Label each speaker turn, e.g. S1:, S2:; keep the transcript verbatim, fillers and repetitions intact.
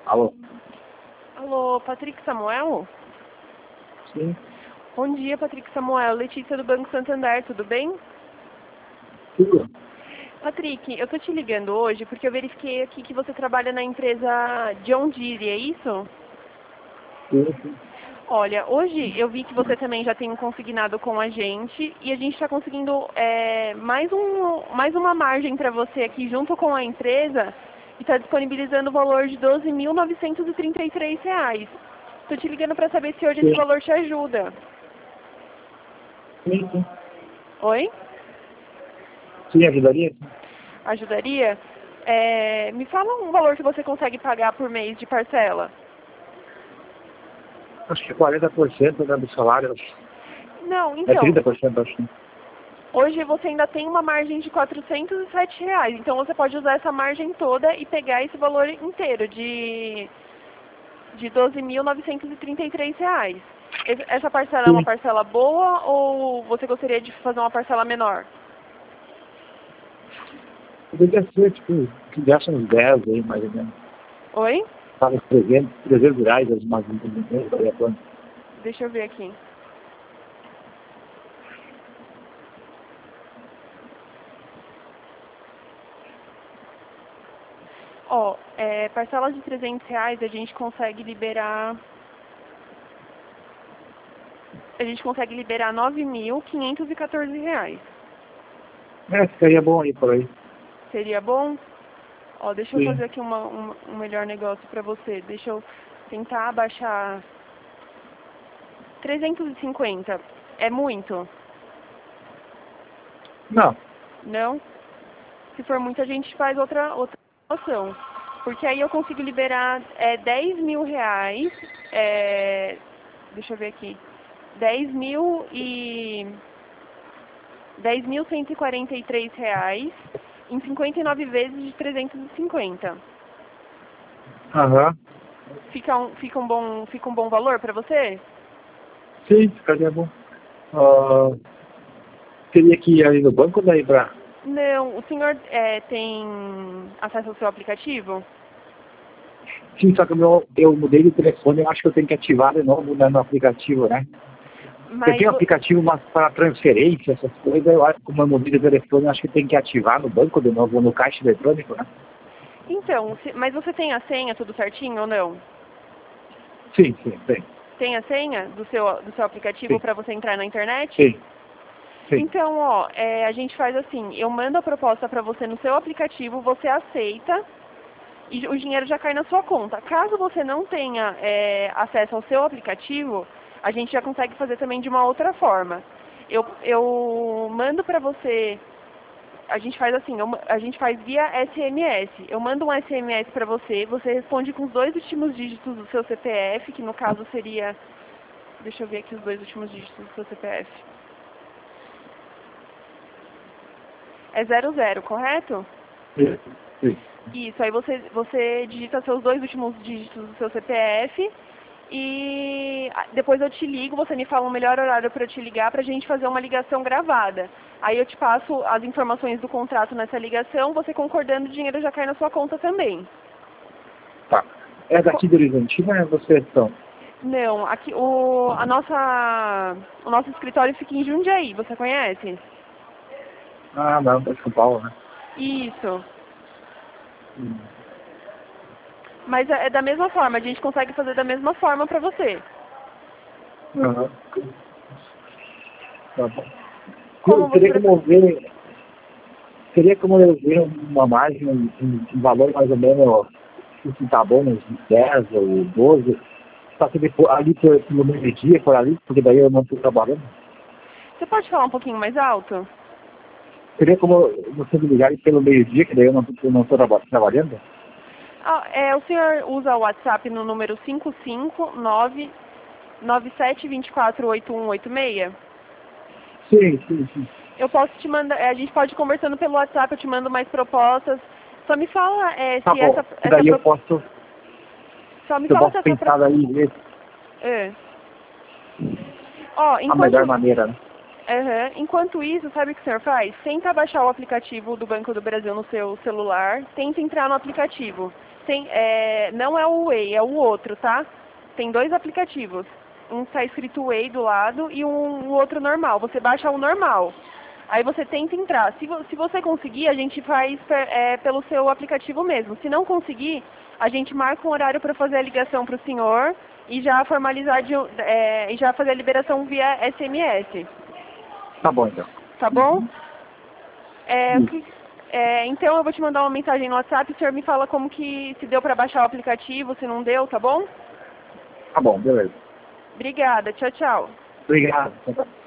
S1: Alô?
S2: Alô, Patrick Samuel?
S1: Sim.
S2: Bom dia, Patrick Samuel. Letícia do Banco Santander, tudo bem?
S1: Tudo?
S2: Patrick, eu tô te ligando hoje porque eu verifiquei aqui que você trabalha na empresa John Deere, é isso?
S1: Sim, sim.
S2: Olha, hoje eu vi que você também já tem um consignado com a gente e a gente está conseguindo é, mais, um, mais uma margem para você aqui junto com a empresa e está disponibilizando o valor de doze mil novecentos e trinta e três reais. Estou te ligando para saber se hoje esse
S1: Sim,
S2: valor te ajuda.
S1: sim. Sim,
S2: Oi?
S1: Sim, ajudaria?
S2: Ajudaria? É, me fala um valor que você consegue pagar por mês de parcela.
S1: Acho que quarenta por cento, né, do salário.
S2: Não,
S1: É
S2: então,
S1: trinta por cento, acho.
S2: hoje você ainda tem uma margem de quatrocentos e sete reais. Então você pode usar essa margem toda e pegar esse valor inteiro de, de doze mil novecentos e trinta e três reais. Esse- Essa parcela é uma
S1: Sim.
S2: parcela boa ou você gostaria de fazer uma parcela menor?
S1: Poderia ser, tipo, que desse uns dez aí, mais ou menos.
S2: Oi?
S1: Tava uns trezentos, trezentos reais, as mais ou menos, daria quanto?
S2: Deixa eu ver aqui. Ó, é, parcela de trezentos reais a gente consegue liberar... A gente consegue liberar nove mil quinhentos e quatorze reais.
S1: É, ficaria bom aí por aí.
S2: Seria bom? Ó, deixa eu
S1: Sim.
S2: fazer aqui uma, um, um melhor negócio pra você. Deixa eu tentar abaixar trezentos e cinquenta. É muito?
S1: Não.
S2: Não? Se for muito, a gente faz outra, outra opção. Porque aí eu consigo liberar é, dez mil reais. É, deixa eu ver aqui. dez mil e... dez mil cento e quarenta e três reais em cinquenta e nove vezes de trezentos e cinquenta.
S1: Aham.
S2: Fica um, fica um, bom, fica um bom valor pra você?
S1: Sim, ficaria bom. Ah, teria que ir ali no banco daí pra...
S2: Não, o senhor é, tem acesso ao seu aplicativo?
S1: Sim, só que o meu, eu mudei de telefone, eu acho que eu tenho que ativar de novo, né, no aplicativo, né? Eu
S2: Mas,
S1: tenho um aplicativo, mas para transferência, essas coisas, eu acho que como eu mudei de telefone, eu acho que tem que ativar no banco de novo, no caixa eletrônico, né?
S2: então, se, mas você tem a senha tudo certinho ou não?
S1: Sim, sim, tem.
S2: Tem a senha do seu, do seu aplicativo
S1: Sim,
S2: para você entrar na internet?
S1: sim, sim.
S2: Então, ó, é, a gente faz assim, eu mando a proposta para você no seu aplicativo, você aceita e o dinheiro já cai na sua conta. Caso você não tenha é, acesso ao seu aplicativo, a gente já consegue fazer também de uma outra forma. Eu, eu mando para você, a gente faz assim, eu, a gente faz via S M S. Eu mando um S M S para você, você responde com os dois últimos dígitos do seu C P F, que no caso seria, deixa eu ver aqui os dois últimos dígitos do seu C P F. É zero zero, correto?
S1: Sim, sim.
S2: Isso, aí você, você digita seus dois últimos dígitos do seu C P F e depois eu te ligo, você me fala o melhor horário para eu te ligar para a gente fazer uma ligação gravada. Aí eu te passo as informações do contrato nessa ligação, você concordando, o dinheiro já cai na sua conta também.
S1: Tá. É
S2: Co-
S1: daqui do Horizontina, é vocês estão?
S2: Não, aqui o, a nossa, o nosso escritório fica em Jundiaí, você conhece?
S1: Ah, não, é São Paulo, né?
S2: Isso.
S1: Hum.
S2: Mas é é da mesma forma, a gente consegue fazer da mesma forma para você.
S1: Aham. Tá bom. Eu
S2: Como você
S1: teria como
S2: prefere?
S1: eu ver, teria como eu ver uma margem, um, um um valor mais ou menos, se tá bom, uns dez ou doze, só que depois, ali por, no meio-dia, por ali, porque daí eu não estou trabalhando.
S2: Você pode falar um pouquinho mais alto?
S1: Seria como você me ligar pelo meio-dia, que daí eu não estou não tô traba- trabalhando?
S2: Ah, é, o senhor usa o WhatsApp no número cinco cinco nove nove sete dois quatro oito um oito seis?
S1: Sim, sim, sim.
S2: Eu posso te mandar, é, a gente pode ir conversando pelo WhatsApp, eu te mando mais propostas. Só me fala é,
S1: Tá
S2: se essa,
S1: bom. Que
S2: essa
S1: daí eu
S2: pro-
S1: posso,
S2: só me
S1: eu
S2: fala se
S1: posso
S2: essa pro-
S1: pensar daí e ver
S2: é. Ó,
S1: a melhor
S2: enquanto
S1: maneira, né?
S2: Aham. Enquanto isso, sabe o que o senhor faz? Tenta baixar o aplicativo do Banco do Brasil no seu celular, tenta entrar no aplicativo. Tem, é, não é o Way, é o outro, tá? Tem dois aplicativos. Um está escrito Way do lado e um, o outro normal. Você baixa o normal. Aí você tenta entrar. Se, vo, se você conseguir, a gente faz é, pelo seu aplicativo mesmo. Se não conseguir, a gente marca um horário para fazer a ligação para o senhor e já formalizar, de, é, e já fazer a liberação via S M S.
S1: Tá bom, então.
S2: Tá bom?
S1: Uhum.
S2: É, o que, é, então eu vou te mandar uma mensagem no WhatsApp, o senhor me fala como que se deu para baixar o aplicativo, se não deu, tá bom?
S1: Tá bom, beleza.
S2: Obrigada, tchau, tchau.
S1: Obrigado.